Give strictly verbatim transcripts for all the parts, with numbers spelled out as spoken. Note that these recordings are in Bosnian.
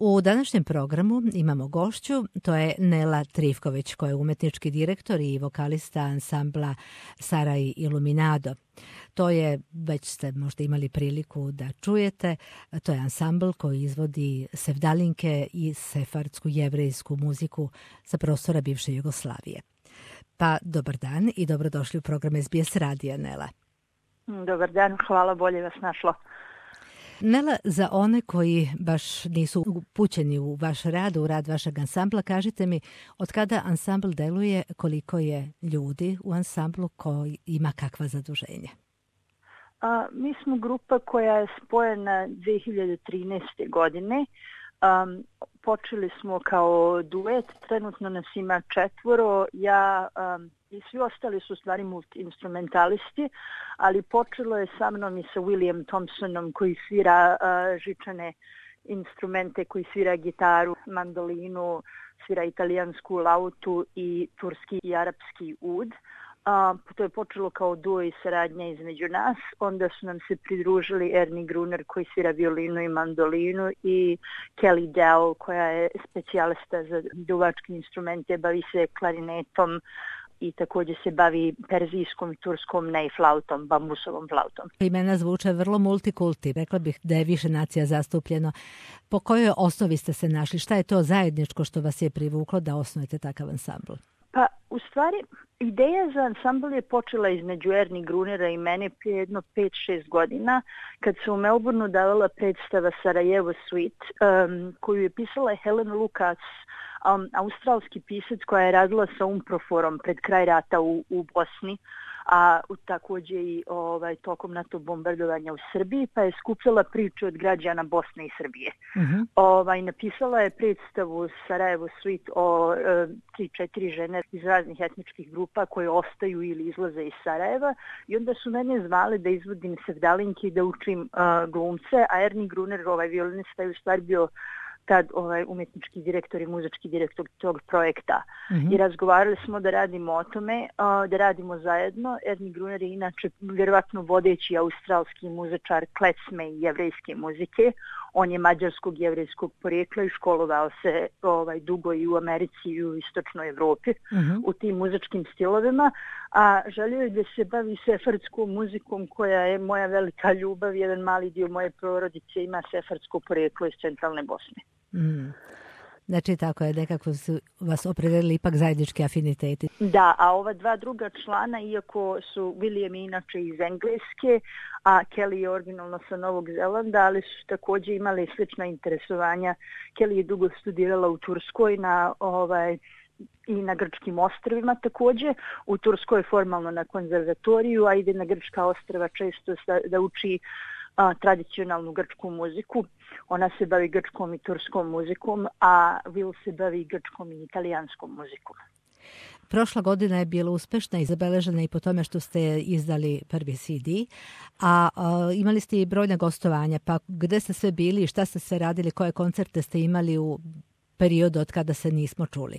U današnjem programu imamo gošću, to je Nela Trifković, koja je umetnički direktor i vokalista ansambla Saraj Iluminado. To je, već ste možda imali priliku da čujete, to je ansambl koji izvodi sevdalinke i sefardsku jevrejsku muziku sa prostora bivše Jugoslavije. Pa dobar dan i dobrodošli u program S B S radija, Nela. Dobar dan, hvala, bolje vas našlo. Nela, za one koji baš nisu upućeni u vaš rad, u rad vašeg ansambla, kažite mi od kada ansambl deluje, koliko je ljudi u ansamblu, koji ima kakva zaduženja? A, mi smo grupa koja je spojena dve hiljade trinaeste. godine. Um, počeli smo kao duet, trenutno nas ima četvoro, ja um, i svi ostali su stvari multi-instrumentalisti, ali počelo je sa mnom i sa William Thompsonom koji svira uh, žičane instrumente, koji svira gitaru, mandolinu, svira italijansku lautu i turski i arapski ud. Uh, to je počelo kao duo i saradnja između nas, onda su nam se pridružili Ernie Gruner koji svira violinu i mandolinu i Kelly Dell koja je specijalista za duvačke instrumente, bavi se klarinetom i također se bavi perzijskom, turskom nej flautom, bambusovom flautom. Imena zvuče vrlo multikulti, rekla bih da je više nacija zastupljeno. Po kojoj osnovi ste se našli? Šta je to zajedničko što vas je privuklo da osnujete takav ansambl? Pa, u stvari, ideja za ansambl je počela između Ernie Grunera i mene prije jedno pet šest godina, kad se u Melbourneu davala predstava Sarajevo Suite, um, koju je pisala Helen Lucas, um, australski pisac koja je radila sa Umproforom pred kraj rata u, u Bosni, a također i ovaj, tokom NATO bombardovanja u Srbiji, pa je skupljala priče od građana Bosne i Srbije. Uh-huh. Ovaj, napisala je predstavu Sarajevo Suite o e, tri četiri žene iz raznih etničkih grupa koje ostaju ili izlaze iz Sarajeva i onda su mene zvale da izvodim sevdalinke i da učim uh, glumce, a Ernie Gruner, ovaj violinista, je u stvari bio tad ovaj umjetnički direktor i muzički direktor tog projekta. Mm-hmm. I razgovarali smo da radimo o tome, uh, da radimo zajedno. Ernie Gruner je inače vjerovatno vodeći australski muzičar klezme i jevrejske muzike. On je mađarskog jevrejskog porijekla i školovao se ovaj, dugo i u Americi i u istočnoj Evropi mm-hmm. u tim muzičkim stilovima, a želio je da se bavi sefardskom muzikom koja je moja velika ljubav. Jedan mali dio moje porodice ima sefardsko porijeklo iz centralne Bosne. Mm. Znači tako je, nekako su vas opredelili ipak zajednički afiniteti. Da, a ova dva druga člana, iako su William inače iz Engleske, a Kelly je originalno sa Novog Zelanda, ali su također imali slična interesovanja. Kelly je dugo studirala u Turskoj na ovaj i na grčkim ostrvima također. U Turskoj formalno na konzervatoriju, a ide na grčka ostrva često da uči a, tradicionalnu grčku muziku. Ona se bavi grčkom i turskom muzikom, a Will se bavi grčkom i italijanskom muzikom. Prošla godina je bila uspešna i zabeležena i po tome što ste izdali prvi C D, a, a imali ste i brojna gostovanja, pa gde ste sve bili i šta ste sve radili, koje koncerte ste imali u periodu od kada se nismo čuli?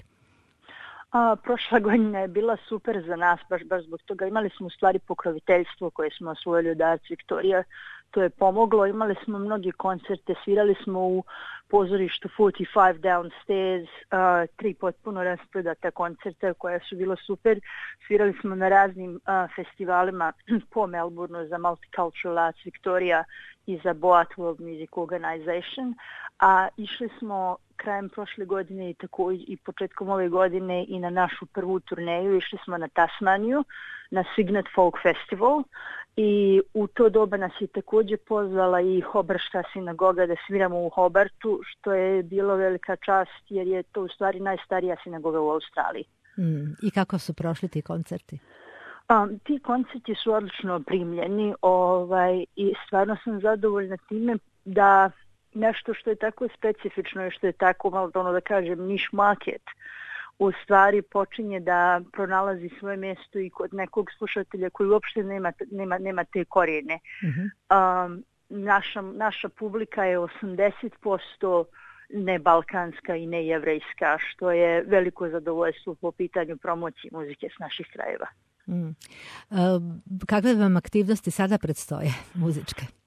A, prošla godina je bila super za nas, baš, baš zbog toga. Imali smo u stvari pokroviteljstvo koje smo osvojili od Arts Victoria. To je pomoglo. Imali smo mnogi koncerte, svirali smo u pozorištu četrdeset pet Downstairs, uh, tri potpuno rasprodata koncerta koja su bilo super. Svirali smo na raznim uh, festivalima po Melbourneu za Multicultural Arts Victoria i za Boat World Music Organization, a išli smo krajem prošle godine i tako i početkom ove godine i na našu prvu turneju. Išli smo na Tasmaniju, na Signet Folk Festival i u to doba nas je također pozvala i Hobarška sinagoga da sviramo u Hobartu, što je bilo velika čast jer je to u stvari najstarija sinagoga u Australiji. Mm, I kako su prošli ti koncerti? Um, ti koncerti su odlično primljeni ovaj, i stvarno sam zadovoljna time da nešto što je tako specifično i što je tako, malo ono da kažem, niš market, u stvari počinje da pronalazi svoje mjesto i kod nekog slušatelja koji uopšte nema, nema, nema te korijene. Mm-hmm. Um, naša, naša publika je osamdeset posto ne balkanska i ne jevrejska, što je veliko zadovoljstvo po pitanju promocije muzike s naših krajeva. Mm. Uh, kakve vam aktivnosti sada predstoje muzičke?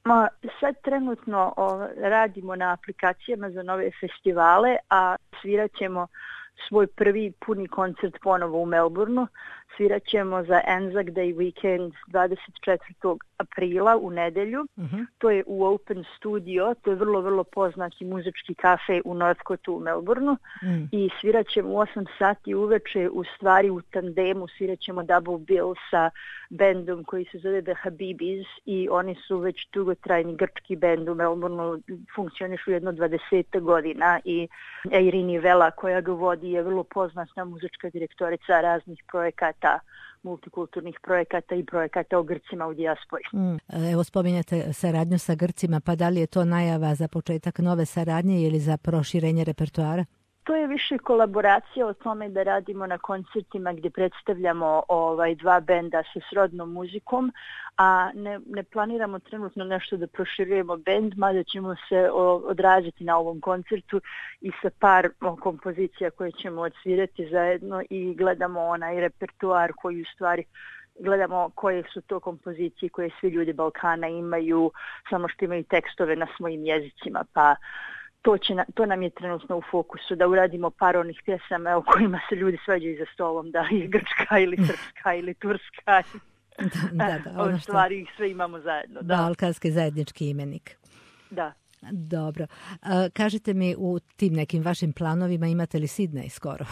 Ma, sad trenutno o, radimo na aplikacijama za nove festivale, a svirat ćemo svoj prvi puni koncert ponovo u Melbourneu. Svirat ćemo za Anzac Day Weekend dvadeset četvrtog aprila u nedelju. Uh-huh. To je u Open Studio, to je vrlo, vrlo poznati muzički kafe u Northcotu u Melbourneu. Mm. I svirat ćemo u osam sati uveče, u stvari u tandemu, svirat ćemo double bill sa bendom koji se zove The Habibis i oni su već dugotrajni grčki bend u Melbourneu, funkcionišu jedno dvadeset godina i Eirini Vela koja ga vodi je vrlo poznata muzička direktorica raznih projekata, multikulturnih projekata i projekata o Grcima u dijaspori. Mm. Evo spominjate saradnju sa Grcima, pa da li je to najava za početak nove saradnje ili za proširenje repertoara? To je više kolaboracija o tome da radimo na koncertima gdje predstavljamo ovaj dva benda sa srodnom muzikom, a ne, ne planiramo trenutno nešto da proširujemo bend, mada ćemo se o, odraziti na ovom koncertu i sa par o, kompozicija koje ćemo odsvirati zajedno i gledamo onaj repertoar koji u stvari gledamo koje su to kompozicije koje svi ljudi Balkana imaju, samo što imaju tekstove na svojim jezicima, pa To, će na, to nam je trenutno u fokusu, da uradimo par onih pjesama o kojima se ljudi svađaju za stolom, da je grčka ili srpska ili turska. Da, da, da, ono što... stvari ih sve imamo zajedno. Da. Balkanski zajednički imenik. Da. Dobro. A, kažite mi, u tim nekim vašim planovima imate li Sidney skoro?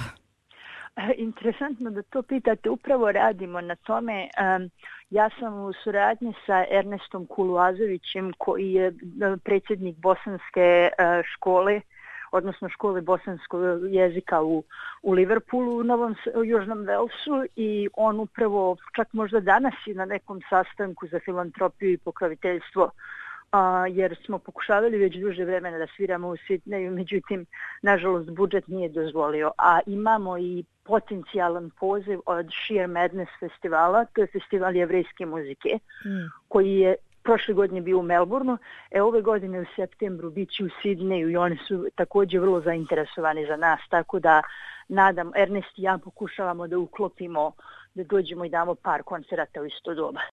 Interesantno da to pitate, upravo radimo na tome. Um, ja sam u suradnji sa Ernestom Kuluazovićem koji je predsjednik bosanske uh, škole, odnosno škole bosanskog jezika u, u Liverpoolu, u Novom u Južnom Velsu i on upravo čak možda danas je na nekom sastanku za filantropiju i pokroviteljstvo. Uh, jer smo pokušavali već duže vremena da sviramo u Sidneju, međutim, nažalost, budžet nije dozvolio. A imamo i potencijalan poziv od Sheer Madness festivala, to je festival jevrejske muzike, mm. koji je prošle godine bio u Melbourneu, e ove godine u septembru bit će u Sidneju i oni su također vrlo zainteresovani za nas, tako da nadam, Ernest i ja pokušavamo da uklopimo, da dođemo i damo par koncerata u isto doba.